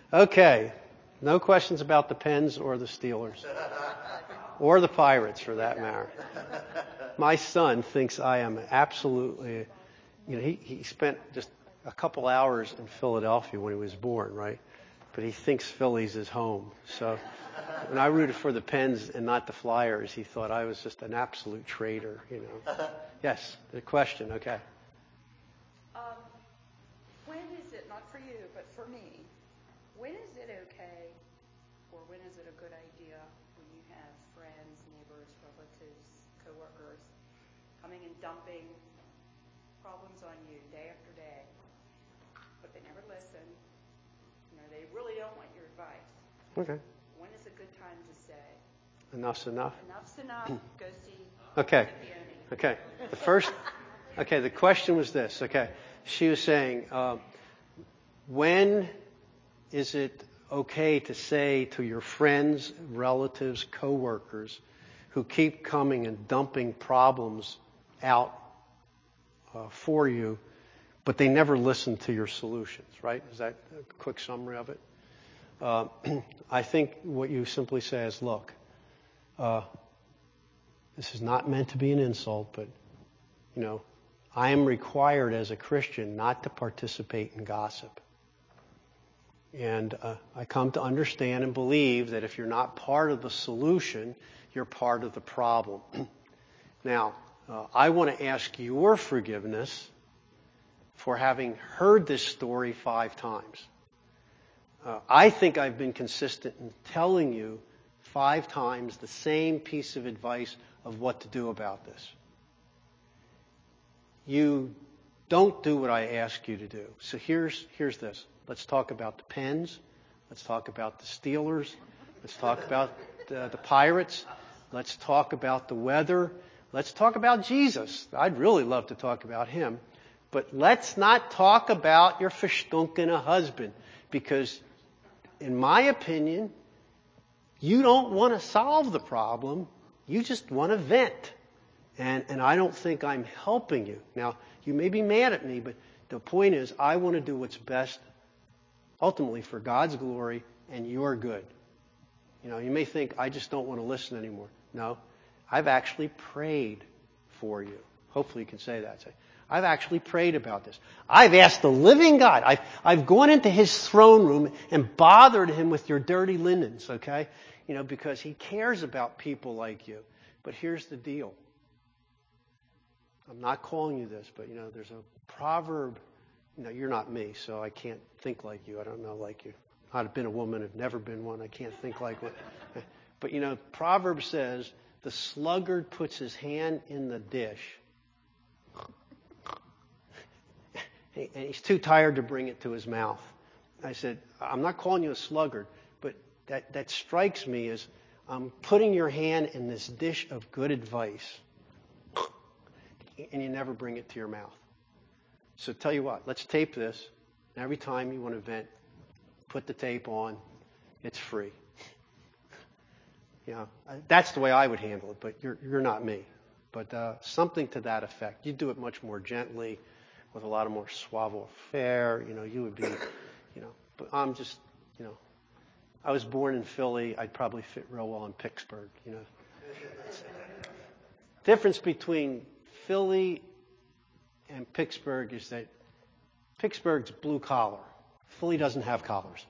Okay. No questions about the Pens or the Steelers. Or the Pirates, for that matter. My son thinks I am absolutely, he spent just a couple hours in Philadelphia when he was born, right? But he thinks Philly's his home. So when I rooted for the Pens and not the Flyers, he thought I was just an absolute traitor, Yes, the question, okay. When is it, not for you, but for me, when is it okay or when is it a good idea when you have friends, neighbors, relatives, coworkers coming and dumping problems on you day after day, but they never listen? They really don't want your advice. Okay. When is a good time to say, enough's enough? Enough's enough, go see Okay. Scipione. Okay. The question was this. Okay. She was saying, when is it okay to say to your friends, relatives, coworkers who keep coming and dumping problems out for you, but they never listen to your solutions, right? Is that a quick summary of it? I think what you simply say is, look, this is not meant to be an insult, but, I am required as a Christian not to participate in gossip. And I come to understand and believe that if you're not part of the solution, you're part of the problem. Now, I want to ask your forgiveness for having heard this story 5 times. I think I've been consistent in telling you 5 times the same piece of advice of what to do about this. You don't do what I ask you to do. So here's this. Let's talk about the Pens. Let's talk about the Steelers. Let's talk about the Pirates. Let's talk about the weather. Let's talk about Jesus. I'd really love to talk about him. But let's not talk about your verstunken husband, because in my opinion, you don't want to solve the problem. You just want to vent. And I don't think I'm helping you. Now, you may be mad at me, but the point is I want to do what's best ultimately for God's glory and your good. You may think I just don't want to listen anymore. No, I've actually prayed for you. Hopefully you can say that. Say, I've actually prayed about this. I've asked the living God. I've gone into his throne room and bothered him with your dirty linens, okay? Because he cares about people like you. But here's the deal. I'm not calling you this, but there's a proverb. You're not me, so I can't think like you. I don't know like you. I've been a woman, I've never been one. I can't think like one. But Proverb says, the sluggard puts his hand in the dish, and he's too tired to bring it to his mouth. I said, I'm not calling you a sluggard, but that strikes me as putting your hand in this dish of good advice, and you never bring it to your mouth. So tell you what, let's tape this. And every time you want to vent, put the tape on. It's free. That's the way I would handle it, but you're not me. But something to that effect. You do it much more gently, with a lot of more savoir-faire. You would be, But I'm just, I was born in Philly. I'd probably fit real well in Pittsburgh. Difference between Philly and Pittsburgh is that Pittsburgh's blue collar. Philly doesn't have collars.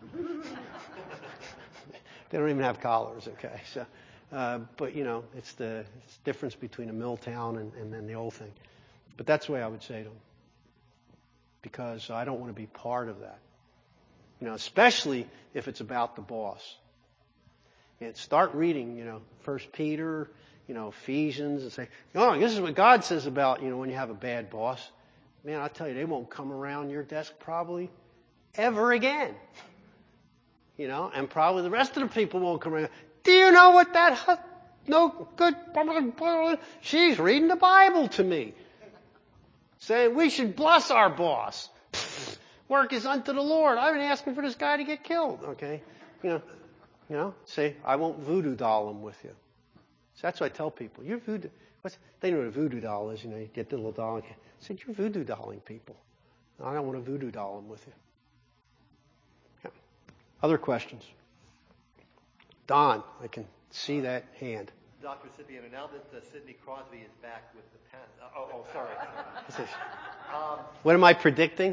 They don't even have collars, okay? So, but it's the difference between a mill town and then the old thing. But that's the way I would say to them, because I don't want to be part of that. Especially if it's about the boss. And start reading, 1 Peter, Ephesians, and say, this is what God says about, when you have a bad boss. Man, I tell you, they won't come around your desk probably ever again. And probably the rest of the people won't come around. Do you know what that no good? She's reading the Bible to me, saying we should bless our boss. Work is unto the Lord. I've been asking for this guy to get killed. Okay, say I won't voodoo doll him with you. So that's what I tell people. You're voodoo. They know what a voodoo doll is. You get the little doll. I said, you're voodoo dolling people. I don't want to voodoo doll them with you. Yeah. Other questions? Don, I can see that hand. Dr. Cipriano, now that Sidney Crosby is back with the Pens. Sorry. What am I predicting?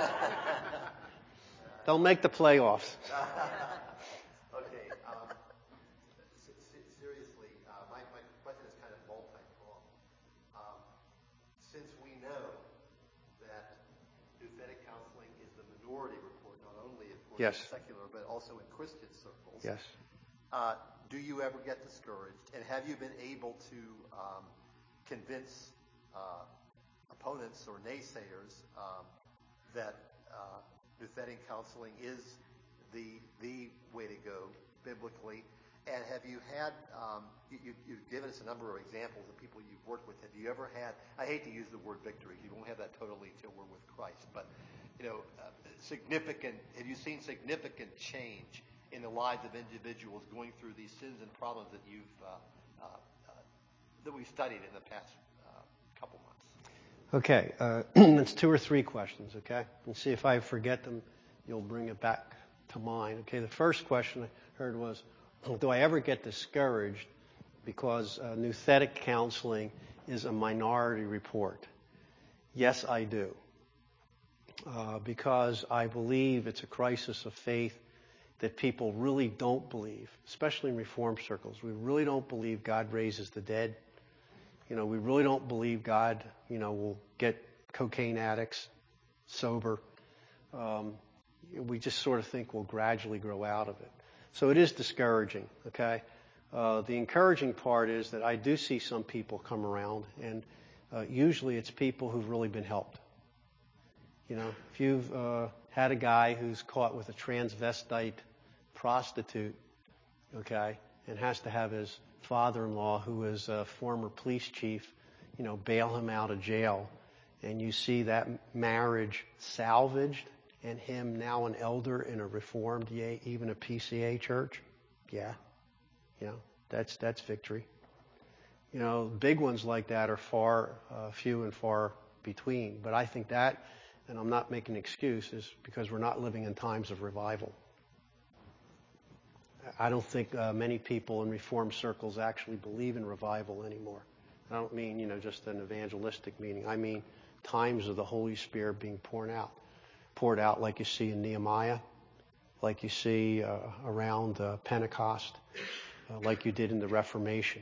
Don't make the playoffs. Okay. Seriously, my question is kind of multi-pronged. Since we know that nouthetic counseling is the minority report, not only, of course, Yes. in secular, but also in Christian circles. Yes. Do you ever get discouraged? And have you been able to convince opponents or naysayers that nouthetic counseling is the way to go biblically? And have you had, you've given us a number of examples of people you've worked with. Have you ever had, I hate to use the word victory, you won't have that totally till we're with Christ, but have you seen significant change in the lives of individuals going through these sins and problems that that we've studied in the past couple months? Okay, it's 2 or 3 questions, okay? And see if I forget them, you'll bring it back to mind. Okay, the first question I heard was, do I ever get discouraged because nouthetic counseling is a minority report? Yes, I do. Because I believe it's a crisis of faith that people really don't believe, especially in Reformed circles. We really don't believe God raises the dead. We really don't believe God, will get cocaine addicts sober. We just sort of think we'll gradually grow out of it. So it is discouraging, okay? The encouraging part is that I do see some people come around, and usually it's people who've really been helped. If you've had a guy who's caught with a transvestite prostitute, okay, and has to have his father-in-law, who is a former police chief, bail him out of jail, and you see that marriage salvaged and him now an elder in a Reformed, even a PCA church, that's victory. Big ones like that are few and far between, but I think that, and I'm not making excuses, because we're not living in times of revival. I don't think many people in Reformed circles actually believe in revival anymore. I don't mean, just an evangelistic meaning. I mean times of the Holy Spirit being poured out like you see in Nehemiah, like you see around Pentecost, like you did in the Reformation.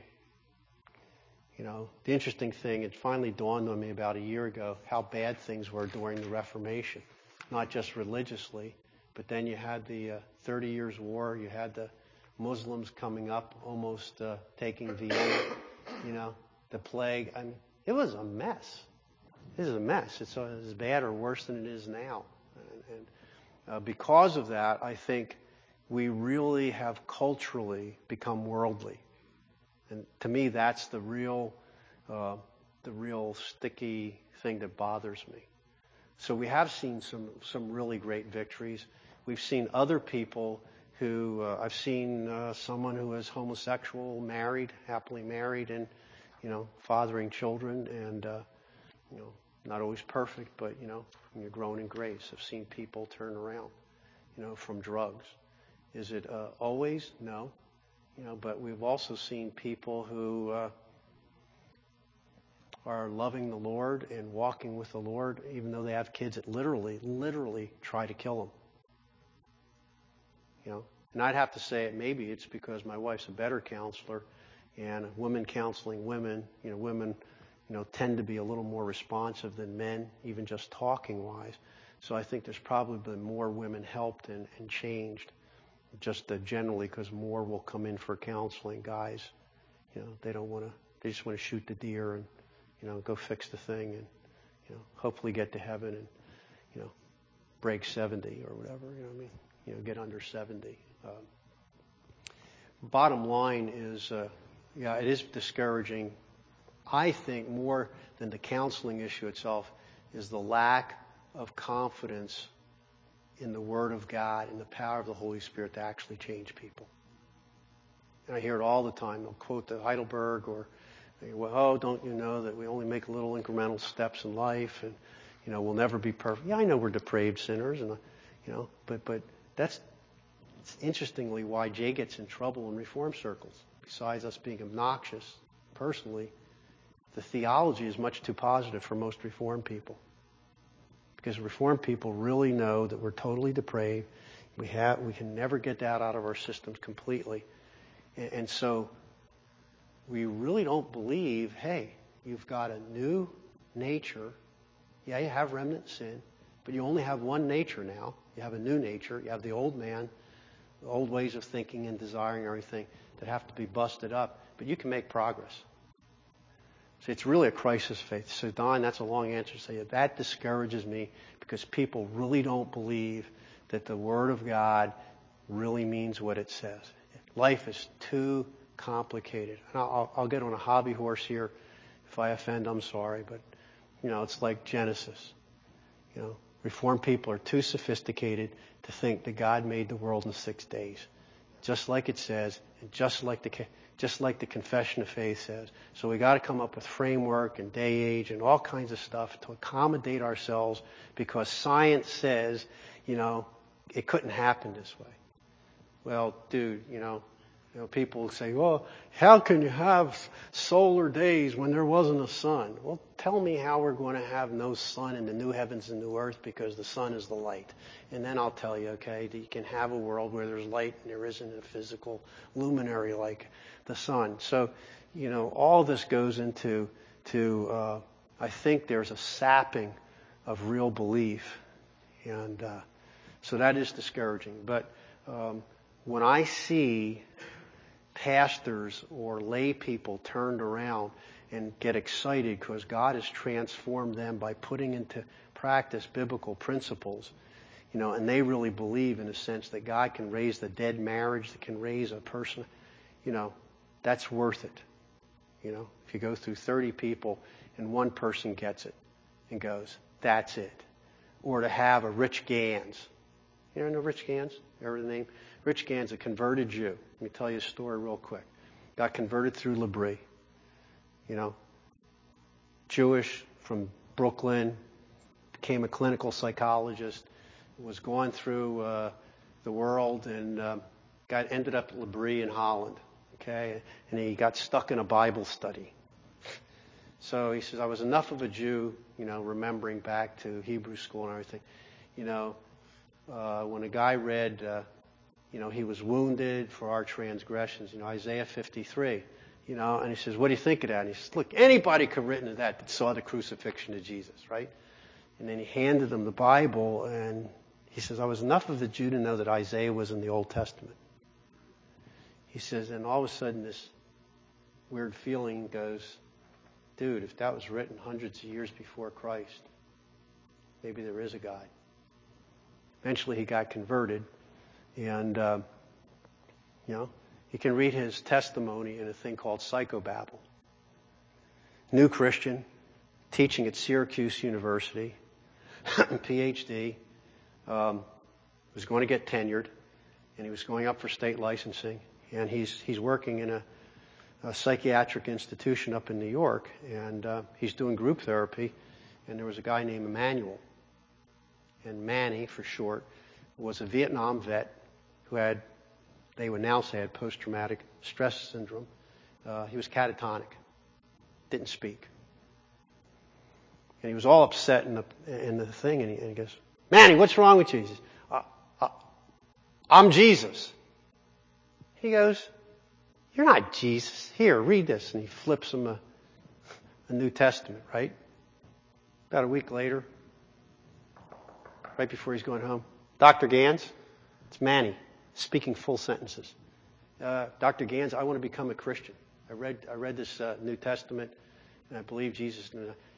The interesting thing, it finally dawned on me about a year ago how bad things were during the Reformation, not just religiously, but then you had the 30 Years' War, you had the Muslims coming up, almost taking Vienna, the plague. I mean, it was a mess. This is a mess. It's as bad or worse than it is now. And because of that, I think we really have culturally become worldly. And to me, that's the real sticky thing that bothers me. So we have seen some really great victories. We've seen other people who, I've seen someone who is homosexual, happily married, and, fathering children, and, not always perfect, but, you're growing in grace. I've seen people turn around, from drugs. Is it always? No. But we've also seen people who are loving the Lord and walking with the Lord, even though they have kids that literally try to kill them. And I'd have to say maybe it's because my wife's a better counselor, and women counseling women, women, tend to be a little more responsive than men, even just talking wise. So I think there's probably been more women helped and changed, just generally, because more will come in for counseling. Guys, they just want to shoot the deer and, go fix the thing and, hopefully get to heaven and, break 70 or whatever, get under 70. Bottom line is, it is discouraging. I think more than the counseling issue itself is the lack of confidence in the Word of God and the power of the Holy Spirit to actually change people. And I hear it all the time. They'll quote the Heidelberg or, don't you know that we only make little incremental steps in life, and, we'll never be perfect. Yeah, I know we're depraved sinners, and, but that's, It's interestingly why Jay gets in trouble in reform circles. Besides us being obnoxious personally, the theology is much too positive for most reform people. Because reform people really know that we're totally depraved. We can never get that out of our systems completely. And so we really don't believe, hey, you've got a new nature. Yeah, you have remnant sin, but you only have one nature now. You have a new nature. You have the old man, the old ways of thinking and desiring everything that have to be busted up. But you can make progress. So it's really a crisis of faith. So Don, that's a long answer to say that discourages me because people really don't believe that the Word of God really means what it says. Life is too complicated. And I'll get on a hobby horse here. If I offend, I'm sorry. But, it's like Genesis. Reformed people are too sophisticated to think that God made the world in 6 days. Just like it says, and just like the Confession of Faith says. So we got to come up with framework and day age and all kinds of stuff to accommodate ourselves because science says, it couldn't happen this way. Well, dude, people say, well, how can you have solar days when there wasn't a sun? Well, tell me how we're going to have no sun in the new heavens and new earth because the sun is the light. And then I'll tell you, okay, that you can have a world where there's light and there isn't a physical luminary like the sun. So, all this goes into, I think there's a sapping of real belief. And so that is discouraging. But when I see pastors or lay people turned around and get excited because God has transformed them by putting into practice biblical principles, and they really believe in a sense that God can raise the dead marriage, that can raise a person, that's worth it. If you go through 30 people and one person gets it and goes, that's it. Or to have a Rich Gans. You know Rich Gans? Ever the name? Rich Gans, a converted Jew. Let me tell you a story real quick. Got converted through L'Abri. Jewish from Brooklyn, became a clinical psychologist, was going through the world and ended up at L'Abri in Holland. Okay, and he got stuck in a Bible study. So he says, I was enough of a Jew, remembering back to Hebrew school and everything. When a guy read, he was wounded for our transgressions, Isaiah 53, and he says, what do you think of that? And he says, look, anybody could have written that saw the crucifixion of Jesus, right? And then he handed them the Bible, and he says, I was enough of a Jew to know that Isaiah was in the Old Testament. He says, and all of a sudden this weird feeling goes, dude, if that was written hundreds of years before Christ, maybe there is a God. Eventually he got converted, and, you can read his testimony in a thing called Psychobabble. New Christian, teaching at Syracuse University, PhD, was going to get tenured, and he was going up for state licensing, and he's working in a psychiatric institution up in New York, and he's doing group therapy, and there was a guy named Emmanuel, and Manny for short, was a Vietnam vet who they would now say had post-traumatic stress syndrome. He was catatonic, didn't speak. And he was all upset in the thing, and he goes, Manny, what's wrong with you? He says, I'm Jesus. He goes, you're not Jesus. Here, read this. And he flips him a New Testament, right? About a week later, right before he's going home, Dr. Gans, it's Manny, speaking full sentences. Dr. Gans, I want to become a Christian. I read this New Testament, and I believe Jesus.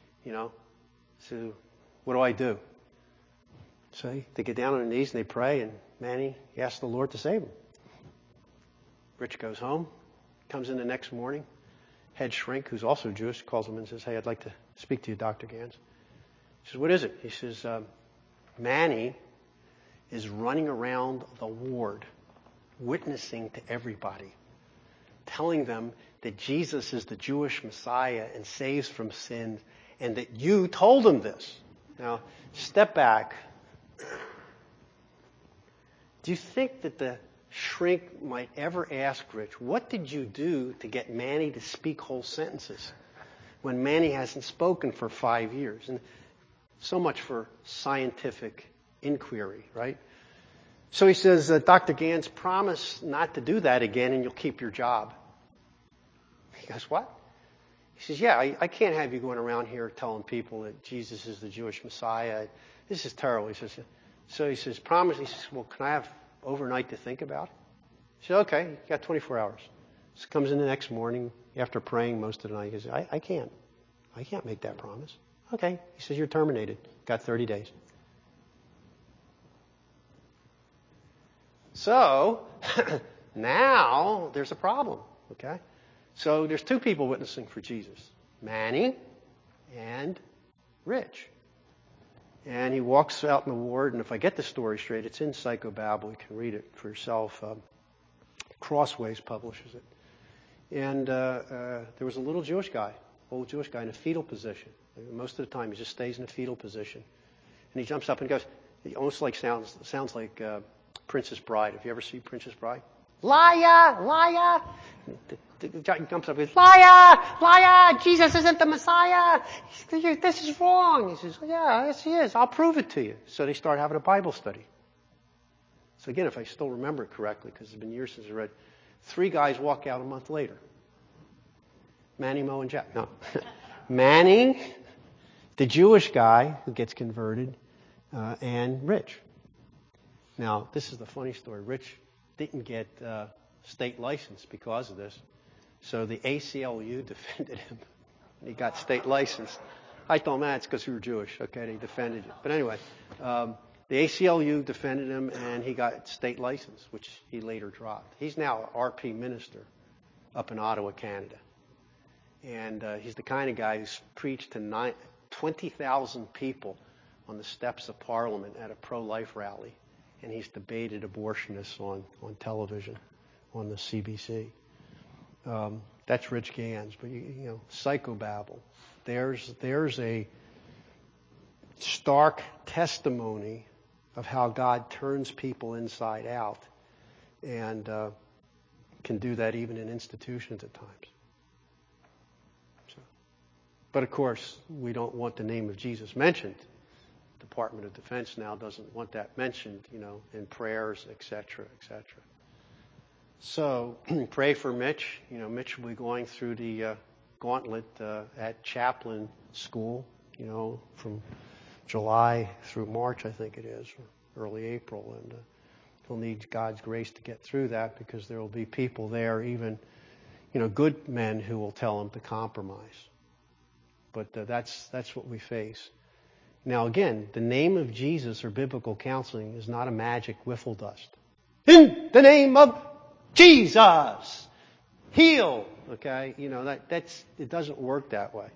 So what do I do? So they get down on their knees and they pray, and Manny, he asks the Lord to save him. Rich goes home, comes in the next morning. Head shrink, who's also Jewish, calls him and says, hey, I'd like to speak to you, Dr. Gans. He says, what is it? He says, Manny is running around the ward, witnessing to everybody, telling them that Jesus is the Jewish Messiah and saves from sin, and that you told him this. Now, step back. Do you think that the shrink might ever ask Rich, what did you do to get Manny to speak whole sentences when Manny hasn't spoken for 5 years? And so much for scientific inquiry, right? So he says, Dr. Gans, promise not to do that again and you'll keep your job. He goes, what? He says, yeah, I can't have you going around here telling people that Jesus is the Jewish Messiah. This is terrible. He says, so he says, promise. He says, well, can I have overnight to think about it? He said, okay, you got 24 hours. So he comes in the next morning after praying most of the night. He says, I can't make that promise. Okay. He says, you're terminated. Got 30 days. So now there's a problem, okay? So there's two people witnessing for Jesus, Manny and Rich. And he walks out in the ward, and if I get the story straight, it's in Psychobabble. You can read it for yourself. Crossways publishes it. And there was a little Jewish guy, old Jewish guy in a fetal position. Most of the time he just stays in a fetal position. And he jumps up and goes, he almost like sounds like Princess Bride. Have you ever seen Princess Bride? Liar! Liar! He jumps up and goes, liar! Liar! Jesus isn't the Messiah! This is wrong. He says, yeah, yes he is. I'll prove it to you. So they start having a Bible study. So again, if I still remember it correctly, because it's been years since I read, 3 guys walk out a month later. Manny, Mo, and Jack. No. Manny, the Jewish guy who gets converted, and Rich. Now, this is the funny story. Rich didn't get state license because of this. So the ACLU defended him. He got state license. I told him, it's because you were Jewish. Okay, they defended you. But anyway, the ACLU defended him, and he got state license, which he later dropped. He's now an RP minister up in Ottawa, Canada. And he's the kind of guy who's preached to 20,000 people on the steps of Parliament at a pro-life rally. And he's debated abortionists on television, on the CBC. That's Rich Gans. But, Psychobabble. There's a stark testimony of how God turns people inside out and can do that even in institutions at times. But, of course, we don't want the name of Jesus mentioned. Department of Defense now doesn't want that mentioned, in prayers, et cetera, et cetera. So pray for Mitch. Mitch will be going through the gauntlet at chaplain school, from July through March, I think it is, or early April. And he'll need God's grace to get through that because there will be people there, even, good men who will tell him to compromise. But that's what we face. Now, again, the name of Jesus or biblical counseling is not a magic wiffle dust. In the name of Jesus, heal. Okay, it doesn't work that way.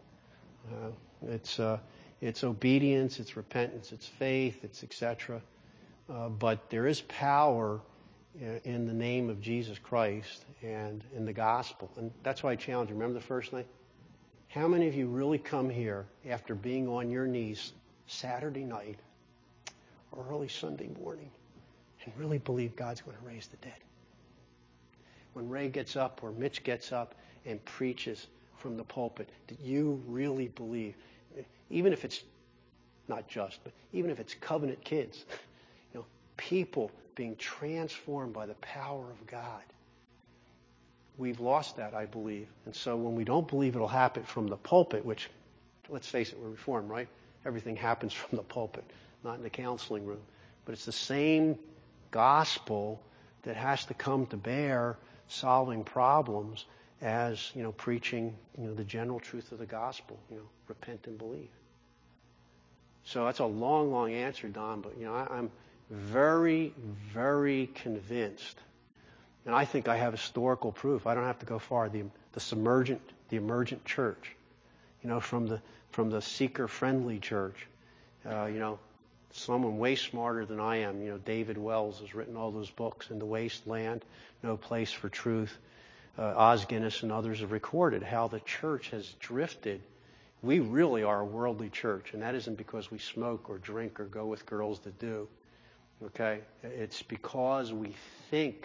It's obedience, it's repentance, it's faith, it's etc. But there is power in the name of Jesus Christ and in the gospel, and that's why I challenge you. Remember the first night? How many of you really come here after being on your knees Saturday night or early Sunday morning and really believe God's going to raise the dead? When Ray gets up or Mitch gets up and preaches from the pulpit, that you really believe, even if it's not just, but even if it's covenant kids, people being transformed by the power of God. We've lost that, I believe. And so when we don't believe it'll happen from the pulpit, which, let's face it, we're Reformed, right? Everything happens from the pulpit, not in the counseling room. But it's the same gospel that has to come to bear solving problems as, preaching, the general truth of the gospel, repent and believe. So that's a long, long answer, Don, but, I'm very, very convinced. And I think I have historical proof. I don't have to go far. The emergent church, from the seeker-friendly church, someone way smarter than I am. David Wells has written all those books, In the Wasteland, No Place for Truth. Os Guinness and others have recorded how the church has drifted. We really are a worldly church, and that isn't because we smoke or drink or go with girls that do. Okay? It's because we think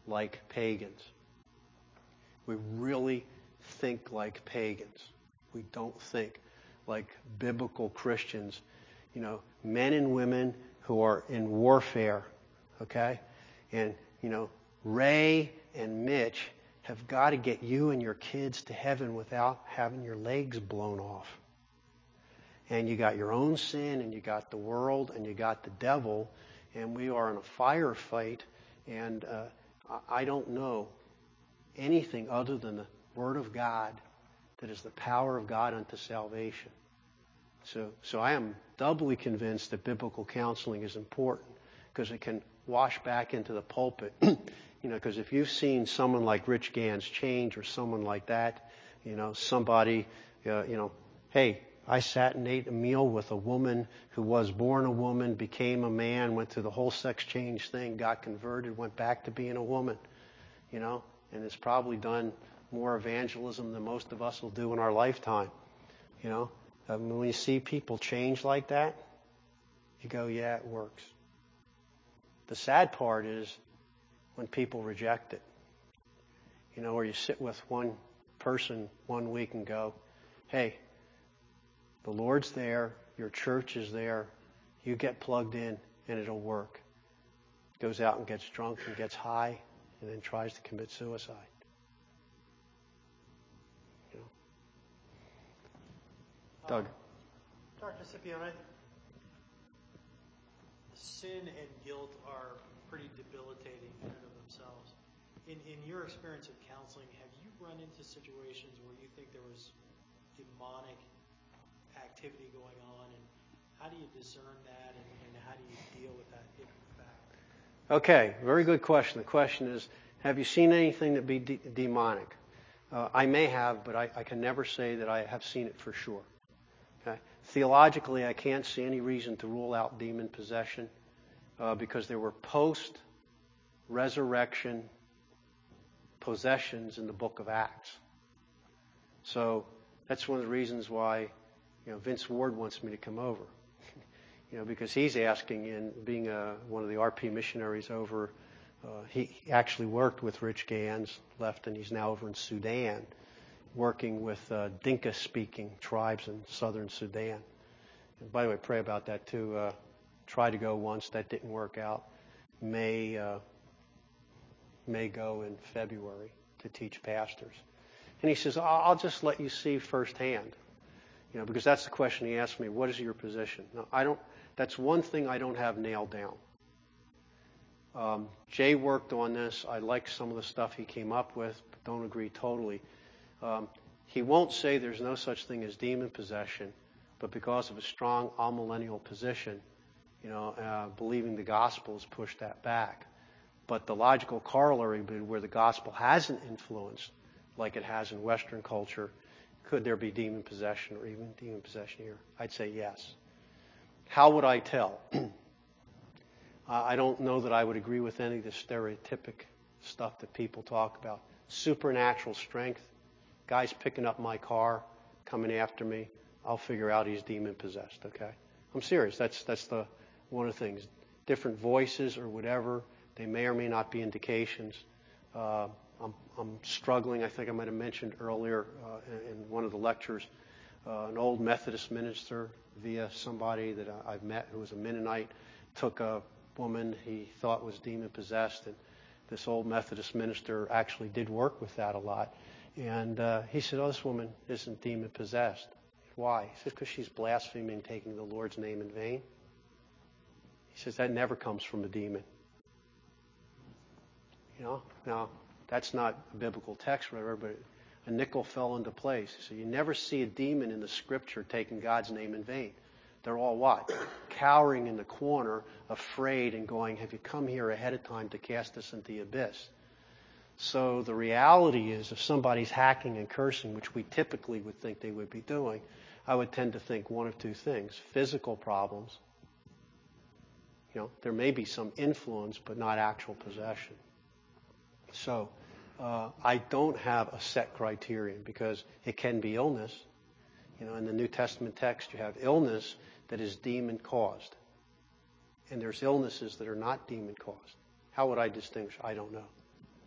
like pagans. We really think like pagans. We don't think like biblical Christians, men and women who are in warfare, okay? And, Ray and Mitch have got to get you and your kids to heaven without having your legs blown off. And you got your own sin, and you got the world, and you got the devil, and we are in a firefight, and I don't know anything other than the Word of God that is the power of God unto salvation. So I am doubly convinced that biblical counseling is important because it can wash back into the pulpit. Because if you've seen someone like Rich Gans change or someone like that, somebody, hey, I sat and ate a meal with a woman who was born a woman, became a man, went through the whole sex change thing, got converted, went back to being a woman, and has probably done more evangelism than most of us will do in our lifetime. When you see people change like that, you go, yeah, it works. The sad part is when people reject it. Or you sit with one person 1 week and go, hey, the Lord's there, your church is there, you get plugged in and it'll work. Goes out and gets drunk and gets high and then tries to commit suicide. Doug. Dr. Scipione, sin and guilt are pretty debilitating in and of themselves. In your experience of counseling, have you run into situations where you think there was demonic activity going on, and how do you discern that, and how do you deal with that if in fact? Okay, very good question. The question is, have you seen anything that be demonic? I may have, but I can never say that I have seen it for sure. Okay? Theologically, I can't see any reason to rule out demon possession because there were post-resurrection possessions in the book of Acts. So that's one of the reasons why Vince Ward wants me to come over. Because he's asking, in being one of the RP missionaries over, he actually worked with Rich Gans, left, and he's now over in Sudan, working with Dinka-speaking tribes in southern Sudan. And by the way, pray about that too. Tried to go once, that didn't work out. May go in February to teach pastors. And he says, I'll just let you see firsthand. Because that's the question he asked me, what is your position? No, that's one thing I don't have nailed down. Jay worked on this. I like some of the stuff he came up with, but don't agree totally. He won't say there's no such thing as demon possession, but because of a strong amillennial position, believing the gospel has pushed that back. But the logical corollary would be where the gospel hasn't influenced, like it has in Western culture, could there be demon possession or even demon possession here? I'd say yes. How would I tell? I don't know that I would agree with any of the stereotypic stuff that people talk about. Supernatural strength. Guy's picking up my car, coming after me. I'll figure out he's demon possessed, okay? I'm serious. That's one of the things. Different voices or whatever, they may or may not be indications. I'm struggling. I think I might have mentioned earlier in one of the lectures, an old Methodist minister via somebody that I've met who was a Mennonite took a woman he thought was demon possessed, and this old Methodist minister actually did work with that a lot. And he said, this woman isn't demon possessed. Why? He says, because she's blaspheming, taking the Lord's name in vain. He says, that never comes from a demon. Now, that's not a biblical text, whatever, but a nickel fell into place. So you never see a demon in the Scripture taking God's name in vain. They're all what? Cowering in the corner, afraid, and going, have you come here ahead of time to cast us into the abyss? So the reality is, if somebody's hacking and cursing, which we typically would think they would be doing, I would tend to think one of two things. Physical problems. There may be some influence, but not actual possession. So I don't have a set criterion because it can be illness. In the New Testament text, you have illness that is demon-caused. And there's illnesses that are not demon-caused. How would I distinguish? I don't know.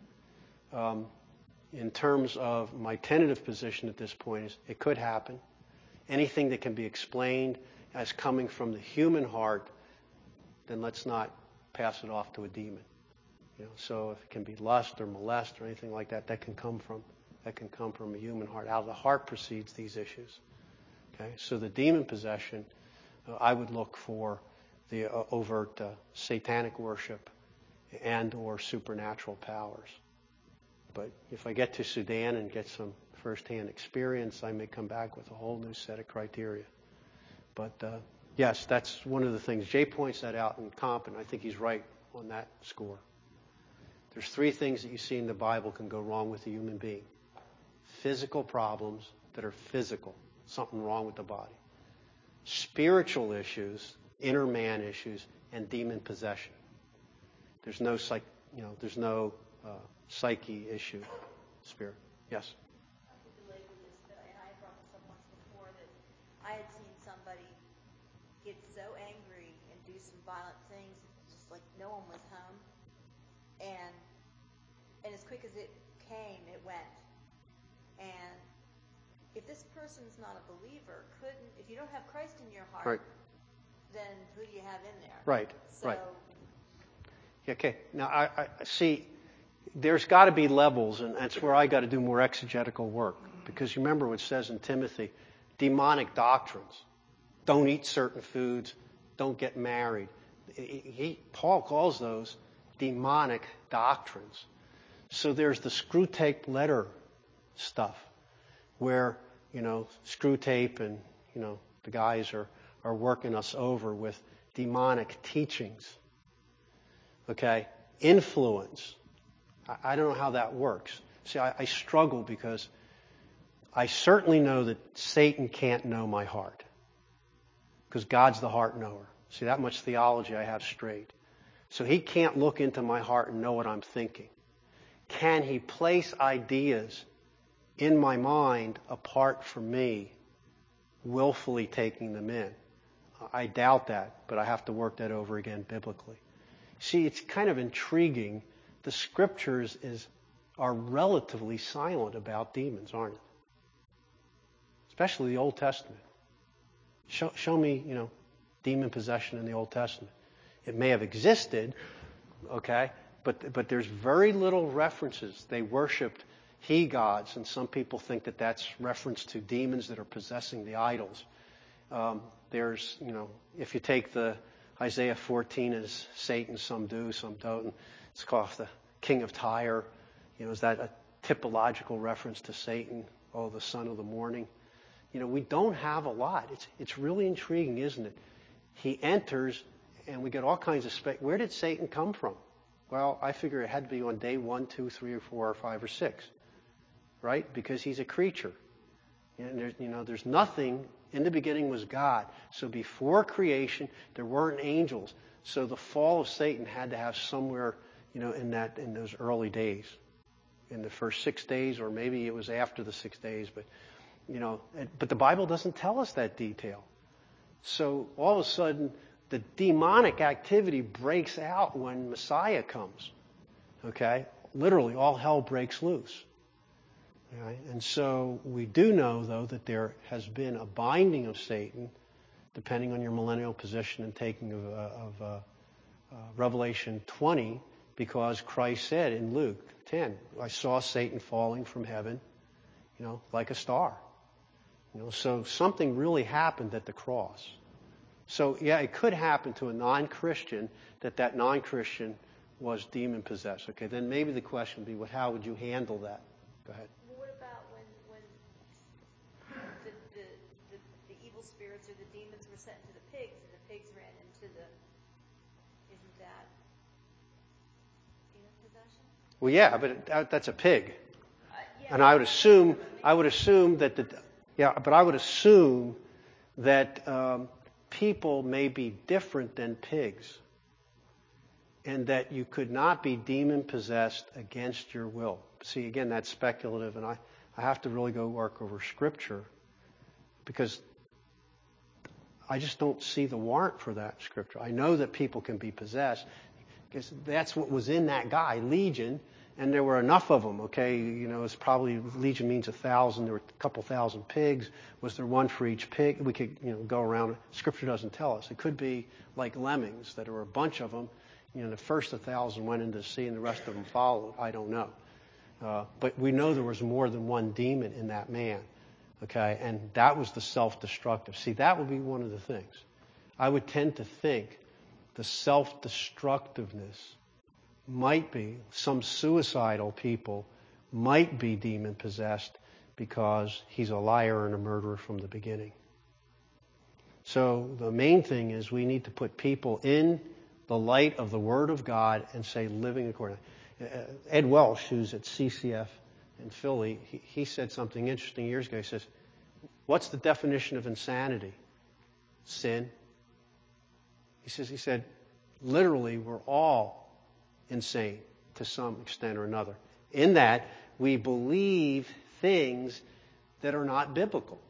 in terms of my tentative position at this point is it could happen. Anything that can be explained as coming from the human heart, then let's not pass it off to a demon. So if it can be lust or molest or anything like that, that can come from a human heart. Out of the heart proceeds these issues. Okay, so the demon possession, I would look for the overt satanic worship and or supernatural powers. But if I get to Sudan and get some firsthand experience, I may come back with a whole new set of criteria. But yes, that's one of the things. Jay points that out in Comp, and I think he's right on that score. There's 3 things that you see in the Bible can go wrong with a human being. Physical problems that are physical, something wrong with the body. Spiritual issues, inner man issues, and demon possession. There's no psyche issue. Spirit. Yes. And I brought this up once before that I had seen somebody get so angry and do some violent things, just like no one was home, and as quick as it came, it went. And if this person's not a believer, if you don't have Christ in your heart, Right. then who do you have in there? Right. So, Right. Okay. Now I see. There's got to be levels, and that's where I got to do more exegetical work. Because you remember what it says in Timothy, demonic doctrines. Don't eat certain foods. Don't get married. Paul calls those demonic doctrines. So there's the screw tape letter stuff where, screw tape and, the guys are working us over with demonic teachings. Okay? Influence. I don't know how that works. See, I struggle because I certainly know that Satan can't know my heart because God's the heart knower. See, that much theology I have straight. So he can't look into my heart and know what I'm thinking. Can he place ideas in my mind apart from me willfully taking them in? I doubt that, but I have to work that over again biblically. See, it's kind of intriguing. The scriptures are relatively silent about demons, aren't it? Especially the Old Testament. Show me, demon possession in the Old Testament. It may have existed, okay, but there's very little references. They worshipped he-gods, and some people think that that's reference to demons that are possessing the idols. There's, if you take the Isaiah 14 as Satan, some do, some don't. And it's called the king of Tyre. Is that a typological reference to Satan? Oh, the son of the morning. We don't have a lot. It's really intriguing, isn't it? He enters, and we get all kinds of where did Satan come from? Well, I figure it had to be on day 1, 2, 3, or 4, or 5, or 6, right? Because he's a creature. And there's nothing. In the beginning was God. So before creation, there weren't angels. So the fall of Satan had to have somewhere, in those early days, in the first 6 days, or maybe it was after the 6 days. But but the Bible doesn't tell us that detail. So all of a sudden, the demonic activity breaks out when Messiah comes. Okay, literally, all hell breaks loose. Right? And so we do know, though, that there has been a binding of Satan, depending on your millennial position and taking of Revelation 20, because Christ said in Luke 10, I saw Satan falling from heaven, like a star. So something really happened at the cross. So, yeah, it could happen to a non-Christian that non-Christian was demon-possessed. Okay, then maybe the question would be, how would you handle that? Go ahead. What about when the evil spirits or the demons were sent to the pigs, and the pigs ran into isn't that demon possession? Well, yeah, but that's a pig. Yeah. And I would assume that people may be different than pigs, and that you could not be demon-possessed against your will. See, again, that's speculative, and I have to really go work over Scripture, because I just don't see the warrant for that Scripture. I know that people can be possessed, because that's what was in that guy, Legion, And there were enough of them, okay? It's probably, legion means 1,000. There were a couple thousand pigs. Was there one for each pig? We could, go around. Scripture doesn't tell us. It could be like lemmings, that there were a bunch of them. The first 1,000 went into the sea and the rest of them followed. I don't know. But we know there was more than one demon in that man, okay? And that was the self-destructive. See, that would be one of the things. I would tend to think the self-destructiveness might be, some suicidal people might be demon-possessed because he's a liar and a murderer from the beginning. So the main thing is we need to put people in the light of the Word of God and say living according. Ed Welsh, who's at CCF in Philly, he said something interesting years ago. He says, what's the definition of insanity? Sin. He said, literally, we're all insane to some extent or another. In that, we believe things that are not biblical.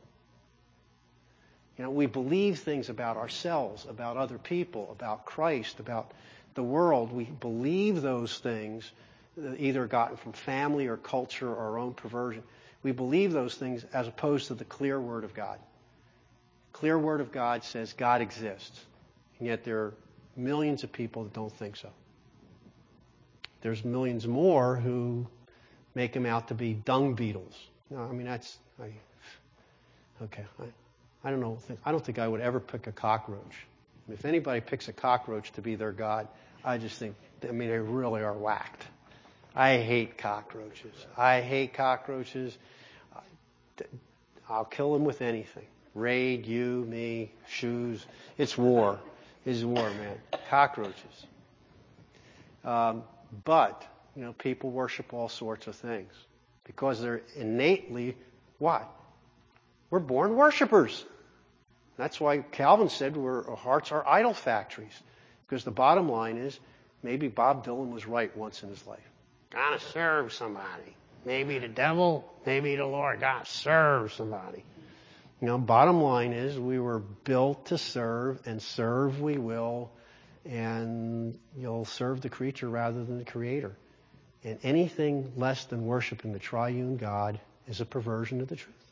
We believe things about ourselves, about other people, about Christ, about the world. We believe those things, either gotten from family or culture or our own perversion. We believe those things as opposed to the clear Word of God. Clear Word of God says God exists, and yet there are millions of people that don't think so. There's millions more who make him out to be dung beetles. No, I mean, okay. I don't know. I don't think I would ever pick a cockroach. If anybody picks a cockroach to be their God, I just think, they really are whacked. I hate cockroaches. I'll kill them with anything. Raid, you, me, shoes. It's war. It's war, man. Cockroaches. But, people worship all sorts of things because they're innately what? We're born worshipers. That's why Calvin said our hearts are idol factories. Because the bottom line is, maybe Bob Dylan was right once in his life. Gotta serve somebody. Maybe the devil, maybe the Lord. Gotta serve somebody. Bottom line is, we were built to serve, and serve we will, and you'll serve the creature rather than the Creator. And anything less than worshiping the triune God is a perversion of the truth.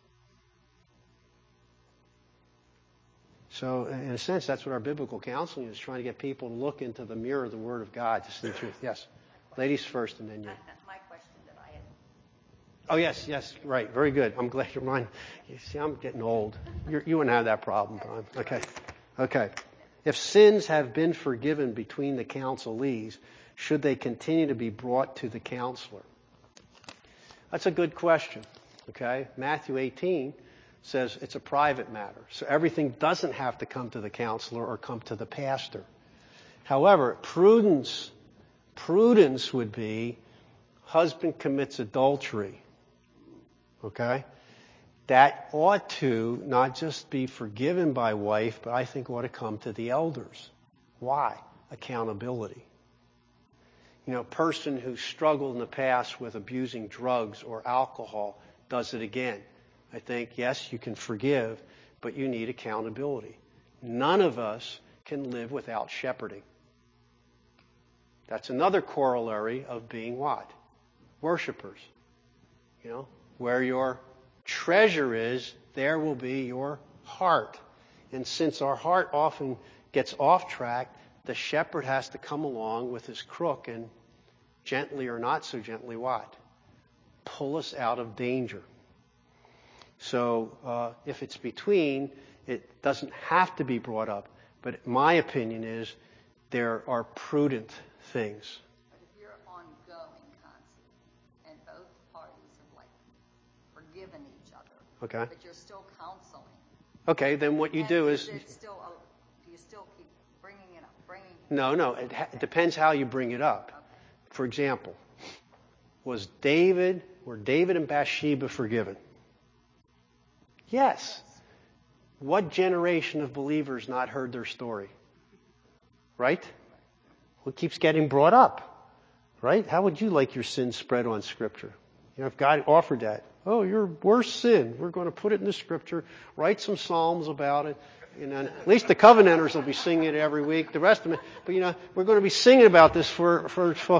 So, in a sense, that's what our biblical counseling is, trying to get people to look into the mirror of the Word of God to see the truth. Yes. Ladies first, and then you. My question that I had. Oh, yes, right. Very good. I'm glad you're mine. You see, I'm getting old. You wouldn't have that problem, Brian. Okay. If sins have been forgiven between the counselees, should they continue to be brought to the counselor? That's a good question. Okay. Matthew 18 says it's a private matter. So everything doesn't have to come to the counselor or come to the pastor. However, prudence would be husband commits adultery. Okay? That ought to not just be forgiven by wife, but I think ought to come to the elders. Why? Accountability. A person who struggled in the past with abusing drugs or alcohol does it again. I think, yes, you can forgive, but you need accountability. None of us can live without shepherding. That's another corollary of being what? Worshipers. Where your treasure is, there will be your heart. And since our heart often gets off track, the shepherd has to come along with his crook and gently or not so gently what? Pull us out of danger. So if it's between, it doesn't have to be brought up. But my opinion is there are prudent things. But if you're ongoing constant and both parties have forgiven each other, Okay. but you're still counseling. Okay, then what you do is. Do you still keep bringing it up? No. It depends how you bring it up. Okay. For example, were David and Bathsheba forgiven? Yes. What generation of believers not heard their story? Right? Well, it keeps getting brought up. Right? How would you like your sin spread on Scripture? If God offered that, your worst sin, we're going to put it in the Scripture, write some Psalms about it, At least the Covenanters will be singing it every week. The rest of them, but we're going to be singing about this for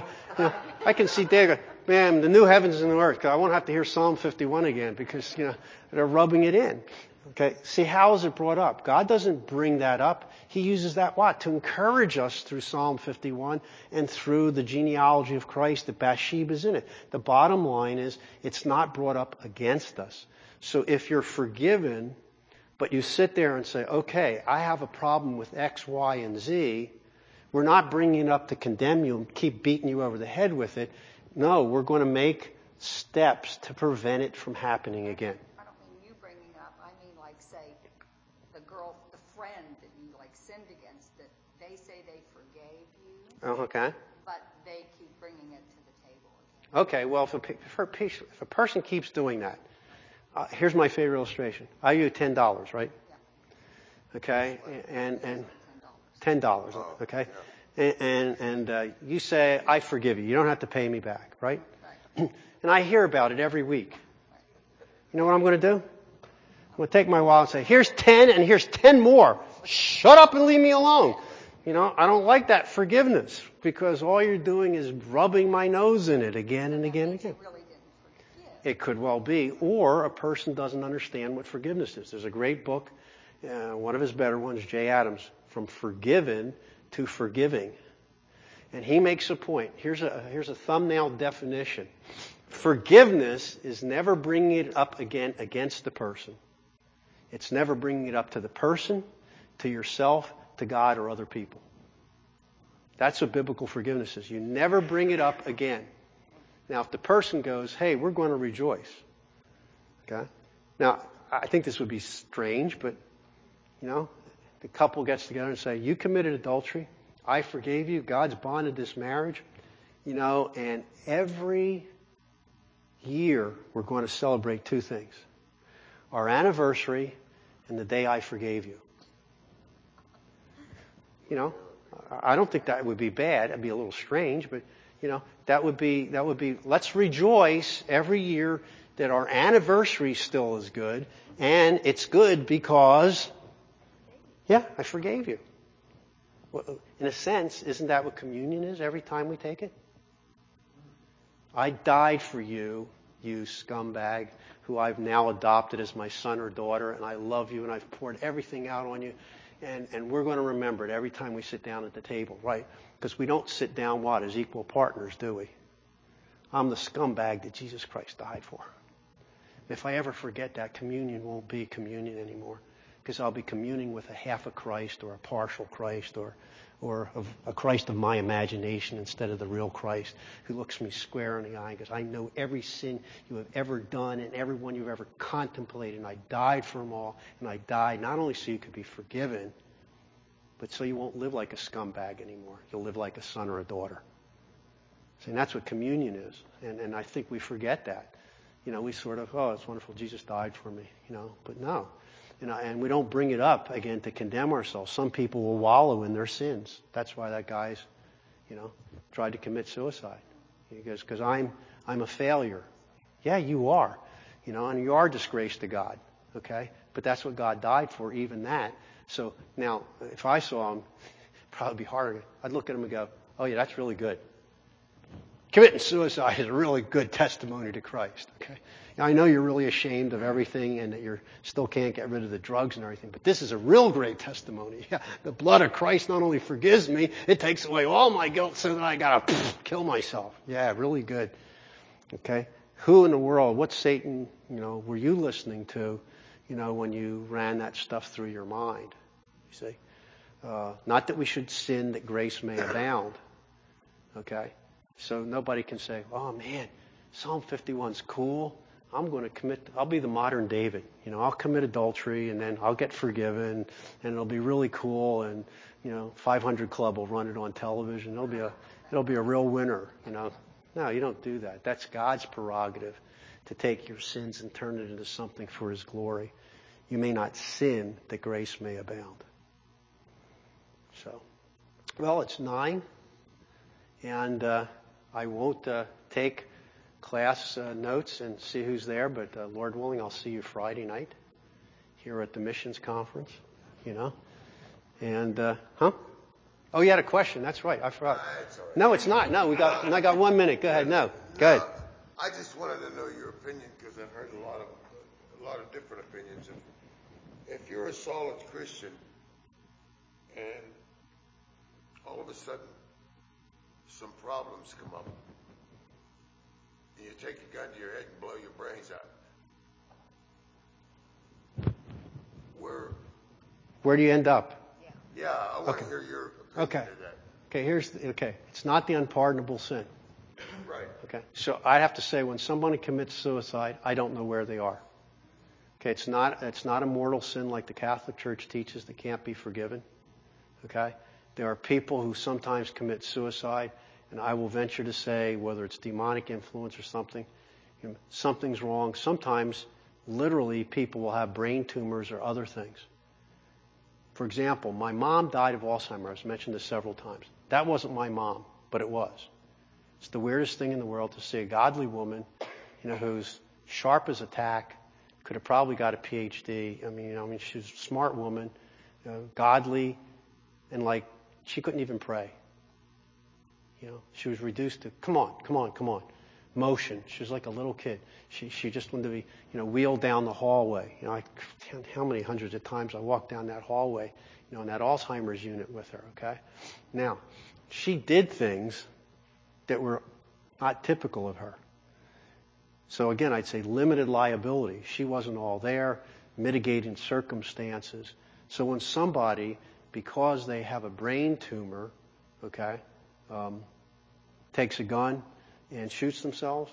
I can see Dave, man, the new heavens and the earth. I won't have to hear Psalm 51 again because, they're rubbing it in. Okay. See, how is it brought up? God doesn't bring that up. He uses that what? To encourage us through Psalm 51 and through the genealogy of Christ that Bathsheba is in it. The bottom line is it's not brought up against us. So if you're forgiven, but you sit there and say, okay, I have a problem with X, Y, and Z, we're not bringing it up to condemn you and keep beating you over the head with it. No, we're going to make steps to prevent it from happening again. I don't mean you bringing up. I mean, like, say, the friend that you, sinned against, that they say they forgave you. Oh, okay. But they keep bringing it to the table. Okay, well, if a person keeps doing that, here's my favorite illustration. I owe you $10, right? Yeah. Okay, and $10, okay? And you say, I forgive you. You don't have to pay me back, right? And I hear about it every week. You know what I'm going to do? I'm going to take my wallet and say, here's 10 and here's 10 more. Shut up and leave me alone. I don't like that forgiveness because all you're doing is rubbing my nose in it again and again and again. Really didn't forgive. It could well be. Or a person doesn't understand what forgiveness is. There's a great book, one of his better ones, Jay Adams, From Forgiven to Forgiving. And he makes a point. Here's a thumbnail definition. Forgiveness is never bringing it up again against the person. It's never bringing it up to the person, to yourself, to God, or other people. That's what biblical forgiveness is. You never bring it up again. Now, if the person goes, hey, we're going to rejoice. Okay? Now, I think this would be strange, but, the couple gets together and say, you committed adultery. I forgave you. God's bonded this marriage. And every year we're going to celebrate two things. Our anniversary and the day I forgave you. I don't think that would be bad. It'd be a little strange, but, that would be, let's rejoice every year that our anniversary still is good. And it's good because, I forgave you. Well, in a sense, isn't that what communion is every time we take it? I died for you, you scumbag, who I've now adopted as my son or daughter, and I love you, and I've poured everything out on you. And we're going to remember it every time we sit down at the table, right? Because we don't sit down, as equal partners, do we? I'm the scumbag that Jesus Christ died for. If I ever forget that, communion won't be communion anymore. Because I'll be communing with a half a Christ or a partial Christ or a Christ of my imagination instead of the real Christ who looks me square in the eye and goes, I know every sin you have ever done and every one you've ever contemplated, and I died for them all, and I died not only so you could be forgiven, but so you won't live like a scumbag anymore. You'll live like a son or a daughter. See, and that's what communion is. And I think we forget that. We sort of, it's wonderful, Jesus died for me, but no. And we don't bring it up, again, to condemn ourselves. Some people will wallow in their sins. That's why that guy's, tried to commit suicide. He goes, because I'm a failure. Yeah, you are. And you are a disgrace to God. Okay? But that's what God died for, even that. So now, if I saw him, it'd probably be harder. I'd look at him and go, oh yeah, that's really good. Committing suicide is a really good testimony to Christ. Okay? Now, I know you're really ashamed of everything and that you still can't get rid of the drugs and everything, but this is a real great testimony. Yeah, the blood of Christ not only forgives me, it takes away all my guilt so that I got to kill myself. Yeah, really good. Okay? Who in the world, what Satan, were you listening to, when you ran that stuff through your mind? You see? Not that we should sin that grace may abound. Okay? So nobody can say, oh man, Psalm 51's cool. I'll be the modern David. I'll commit adultery and then I'll get forgiven and it'll be really cool and, 500 Club will run it on television. It'll be a real winner, No, you don't do that. That's God's prerogative to take your sins and turn it into something for His glory. You may not sin that grace may abound. So, well, it's 9 and, I won't take class notes and see who's there, but Lord willing, I'll see you Friday night here at the missions conference. you know. And, huh? Oh, you had a question. That's right. I forgot. It's all right. No, it's not. No, I got 1 minute. Go ahead. No. Go ahead. I just wanted to know your opinion because I've heard a lot of different opinions. If you're a solid Christian and all of a sudden some problems come up and you take a gun to your head and blow your brains out, where do you end up? Yeah, I want to hear your opinion Okay. of that. Okay. It's not the unpardonable sin. Right. Okay. So I have to say, when somebody commits suicide, I don't know where they are. Okay. It's not a mortal sin like the Catholic Church teaches that can't be forgiven. Okay. There are people who sometimes commit suicide, and I will venture to say, whether it's demonic influence or something, something's wrong. Sometimes, literally, people will have brain tumors or other things. For example, my mom died of Alzheimer's. I've mentioned this several times. That wasn't my mom, but it was. It's the weirdest thing in the world to see a godly woman, who's sharp as a tack, could have probably got a PhD. I mean, she's a smart woman, godly, and she couldn't even pray. She was reduced to come on, motion. She was like a little kid. She just wanted to be, wheeled down the hallway. How many hundreds of times I walked down that hallway, in that Alzheimer's unit with her. Okay, now she did things that were not typical of her. So again, I'd say limited liability. She wasn't all there, mitigating circumstances. So when somebody, because they have a brain tumor, takes a gun and shoots himself,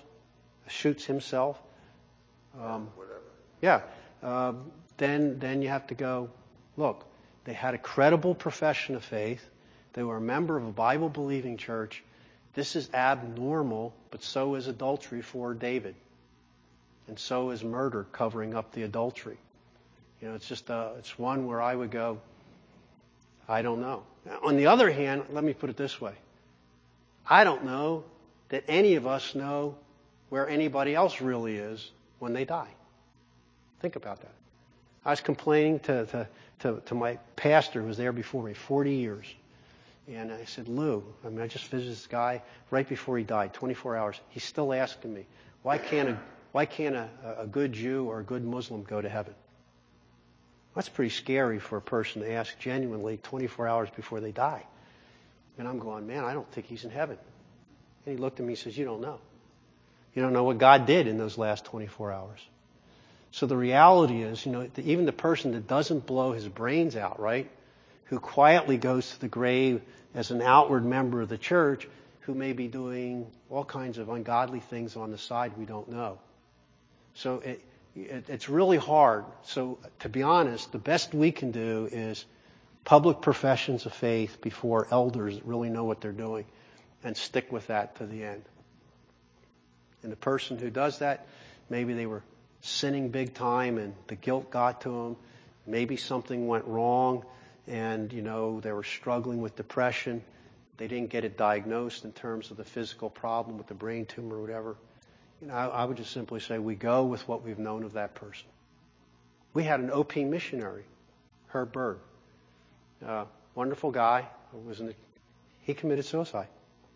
then you have to go, look, they had a credible profession of faith. They were a member of a Bible-believing church. This is abnormal, but so is adultery for David. And so is murder covering up the adultery. It's one where I would go, I don't know. On the other hand, let me put it this way. I don't know that any of us know where anybody else really is when they die. Think about that. I was complaining to my pastor who was there before me, 40 years. And I said, Lou, I just visited this guy right before he died, 24 hours. He's still asking me, why can't a good Jew or a good Muslim go to heaven? That's pretty scary for a person to ask genuinely 24 hours before they die. And I'm going, man, I don't think he's in heaven. And he looked at me and says, you don't know. You don't know what God did in those last 24 hours. So the reality is, even the person that doesn't blow his brains out, right, who quietly goes to the grave as an outward member of the church, who may be doing all kinds of ungodly things on the side we don't know. So it's really hard. So to be honest, the best we can do is public professions of faith before elders that really know what they're doing, and stick with that to the end. And the person who does that, maybe they were sinning big time and the guilt got to them. Maybe something went wrong and, they were struggling with depression. They didn't get it diagnosed in terms of the physical problem with the brain tumor or whatever. I would just simply say we go with what we've known of that person. We had an OP missionary, Herb Bird. Wonderful guy. He committed suicide.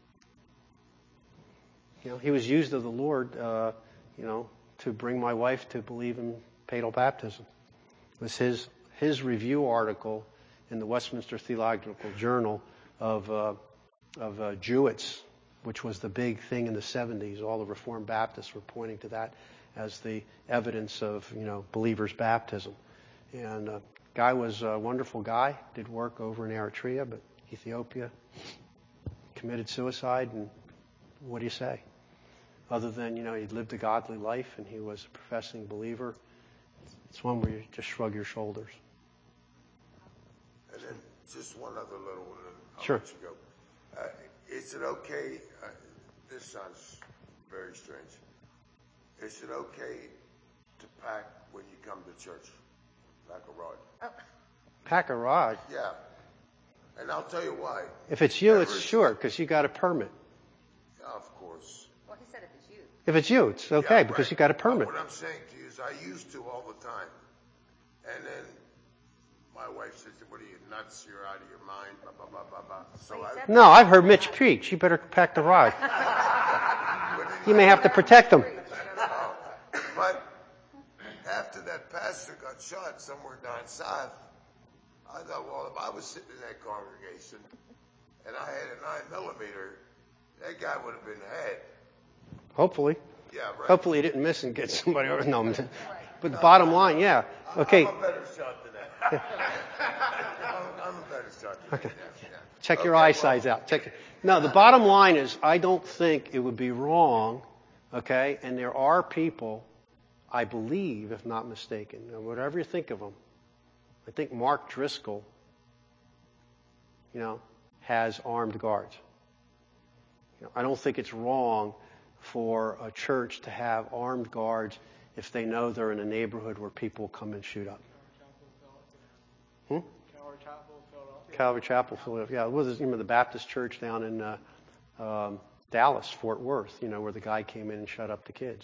He was used of the Lord, to bring my wife to believe in paedo baptism. It was his review article in the Westminster Theological Journal of Jewitts, which was the big thing in the 70s. All the Reformed Baptists were pointing to that as the evidence of, believers' baptism. And guy was a wonderful guy, did work over in Eritrea, but Ethiopia, committed suicide, and what do you say? Other than, he lived a godly life and he was a professing believer. It's one where you just shrug your shoulders. And then just one other little one, and I'll Sure. let you go. Is it okay, this sounds very strange, is it okay to pack when you come to church? Pack a rod? Pack a rod. Yeah. And I'll tell you why. If it's you, it's sure, because you got a permit. Of course. Well, he said if it's you. If it's you, it's okay, Yeah, because right. you got a But permit. what I'm saying to you is I used to all the time. And then my wife says, "What are you, nuts? You're out of your mind." Blah blah blah blah blah. So No, I've heard Mitch preach. You better pack the rod. You may have to protect him. But after that pastor got shot somewhere down south, I thought, well, if I was sitting in that congregation and I had a 9mm, that guy would have been had. Hopefully. Yeah, right. Hopefully he didn't miss and get somebody over. No, but the bottom line, yeah. Okay. I'm a better shot than that. I'm a better shot than that. Yeah. Check your Okay, eyesight out. Check it. No, the bottom line is I don't think it would be wrong, okay, and there are people, I believe, if not mistaken, and whatever you think of them, I think Mark Driscoll, has armed guards. I don't think it's wrong for a church to have armed guards if they know they're in a neighborhood where people come and shoot up. Calvary Chapel, Philadelphia. Yeah, it was the Baptist church down in Dallas, Fort Worth, where the guy came in and shut up the kids.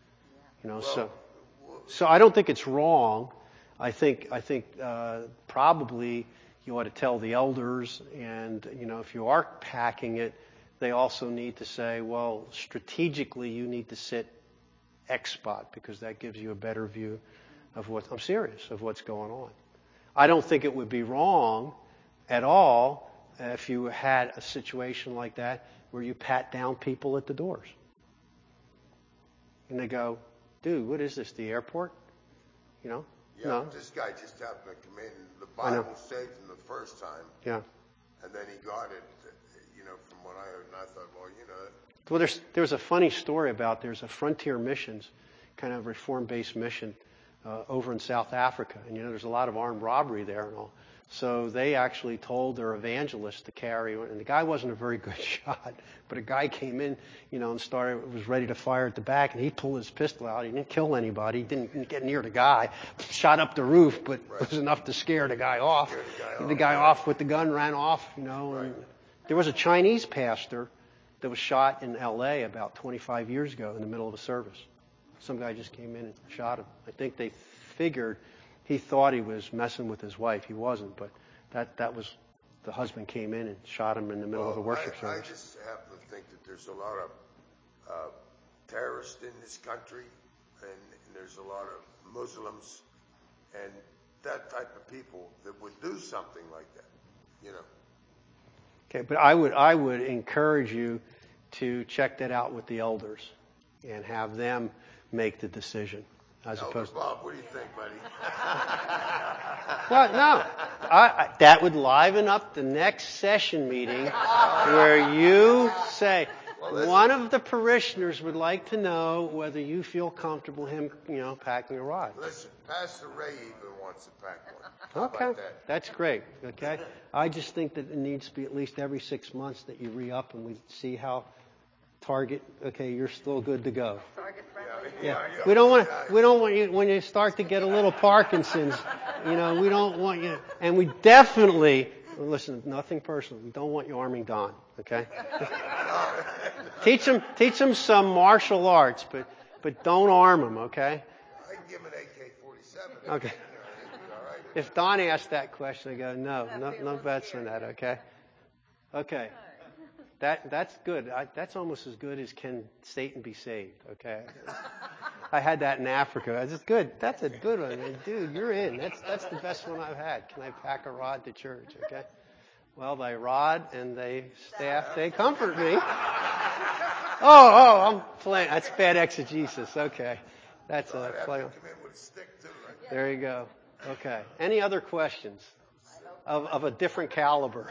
So I don't think it's wrong. I think probably you ought to tell the elders, and if you are packing it, they also need to say, well, strategically you need to sit X spot because that gives you a better view of I'm serious, of what's going on. I don't think it would be wrong at all if you had a situation like that where you pat down people at the doors. And they go, dude, what is this, the airport? Yeah, No. This guy just happened to come in. The Bible saved him the first time. Yeah. And then he got it, from what I heard. And I thought, well, Well, there's a funny story about there's a Frontier Missions, kind of reform-based mission over in South Africa. And, there's a lot of armed robbery there and all. So they actually told their evangelist to carry, and the guy wasn't a very good shot, but a guy came in, and was ready to fire at the back, and he pulled his pistol out. He didn't kill anybody. He didn't get near the guy. Shot up the roof, but it was enough to scare the guy off. The guy off with the gun, ran off, And there was a Chinese pastor that was shot in L.A. about 25 years ago in the middle of a service. Some guy just came in and shot him. I think they figured he thought he was messing with his wife. He wasn't, but that was the husband came in and shot him in the middle of a worship service. I just happen to think that there's a lot of terrorists in this country, and there's a lot of Muslims, and that type of people that would do something like that, Okay, but I would encourage you to check that out with the elders and have them make the decision as opposed to Bob, what do you think, buddy? Well, no. That would liven up the next session meeting where you say, one of the parishioners would like to know whether you feel comfortable him, packing a rod. Listen, Pastor Ray even wants to pack one. How Okay, about that? that's great. Okay, I just think that it needs to be at least every 6 months that you re-up and we see how Target. Okay, you're still good to go. Target friendly. Yeah, we don't want you when you start to get a little Parkinson's. We don't want you, and we definitely listen. Nothing personal. We don't want you arming Don. Okay. Teach him some martial arts, but don't arm him. Okay. I can give him an AK-47. Okay. All right. If Don asks that question, I go, no bets on that. Okay. Okay. That's good. That's almost as good as can Satan be saved. Okay. I had that in Africa. I just good. That's a good one, man. Dude. You're in. That's the best one I've had. Can I pack a rod to church? Okay. Well, thy rod and thy staff, they comfort me. I'm playing. That's bad exegesis. Okay. That's a play. Come in with a stick too, right? There you go. Okay. Any other questions of a different caliber?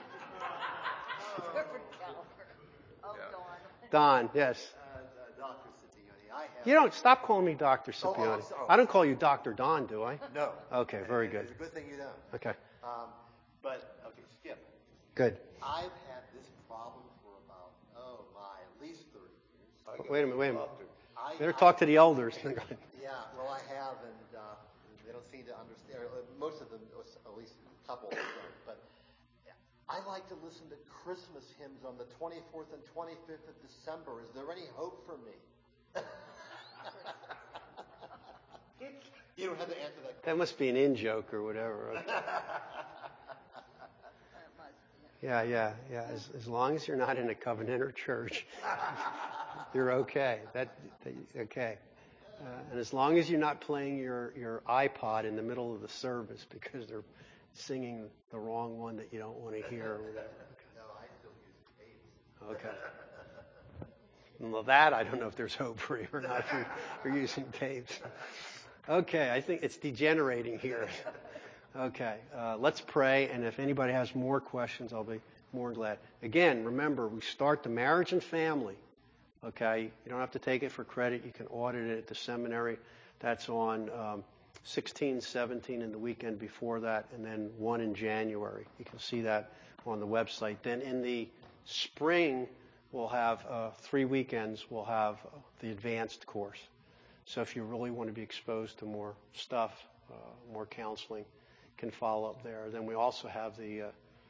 Don, yes. Dr. Scipione, You don't stop calling me Dr. Scipione. sorry. I don't call you Dr. Don, do I? No. Okay, very good. It's a good thing you don't. Okay, Okay, Skip. good. I've had this problem for about, at least 30 years. Wait a minute. I Better talk to the elders. Yeah, well, I have, and they don't seem to understand. Most of them, at least a couple, don't. But I like to listen to Christmas hymns on the 24th and 25th of December. Is there any hope for me? You don't have have to answer that That must be an in-joke or whatever. Okay. Yeah. As long as you're not in a covenanter church, you're okay. Okay. And as long as you're not playing your iPod in the middle of the service because they're singing the wrong one that you don't want to hear or whatever. No, I still use tapes. Okay. Well, that I don't know if there's hope for you or not for using tapes. Okay, I think it's degenerating here. Okay, let's pray, and if anybody has more questions, I'll be more than glad. Again, remember, we start the marriage and family. Okay, you don't have to take it for credit. You can audit it at the seminary. That's on 16, 17, and the weekend before that, and then one in January. You can see that on the website. Then in the spring, we'll have 3 weekends. We'll have the advanced course. So if you really want to be exposed to more stuff, more counseling, can follow up there. Then we also have the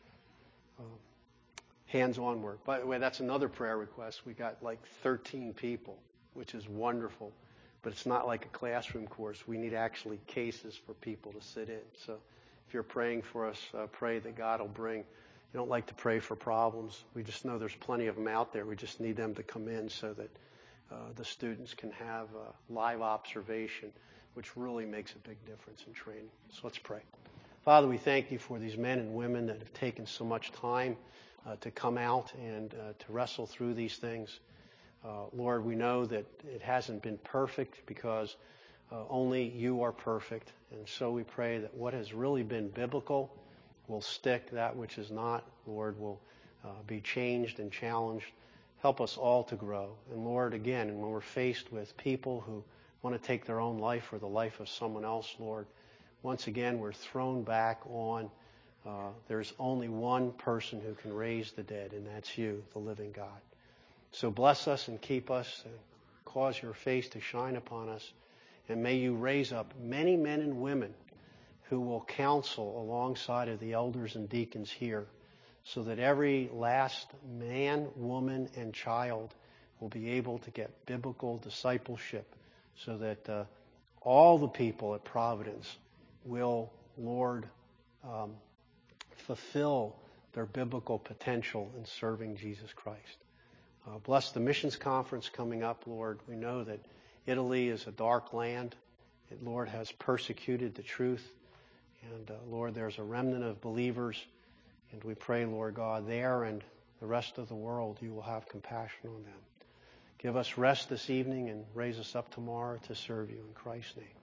hands-on work. By the way, that's another prayer request. We got like 13 people, which is wonderful. But it's not like a classroom course. We need actually cases for people to sit in. So if you're praying for us, pray that God will bring. You don't like to pray for problems. We just know there's plenty of them out there. We just need them to come in so that the students can have live observation, which really makes a big difference in training. So let's pray. Father, we thank you for these men and women that have taken so much time to come out and to wrestle through these things. Lord, we know that it hasn't been perfect because only you are perfect. And so we pray that what has really been biblical will stick. That which is not, Lord, will be changed and challenged. Help us all to grow. And Lord, again, when we're faced with people who want to take their own life or the life of someone else, Lord, once again, we're thrown back on there's only one person who can raise the dead, and that's you, the living God. So bless us and keep us and cause your face to shine upon us. And may you raise up many men and women who will counsel alongside of the elders and deacons here so that every last man, woman, and child will be able to get biblical discipleship so that all the people at Providence will, Lord, fulfill their biblical potential in serving Jesus Christ. Bless the missions conference coming up, Lord. We know that Italy is a dark land. It, Lord, has persecuted the truth. And, Lord, there's a remnant of believers. And we pray, Lord God, there and the rest of the world, you will have compassion on them. Give us rest this evening and raise us up tomorrow to serve you in Christ's name.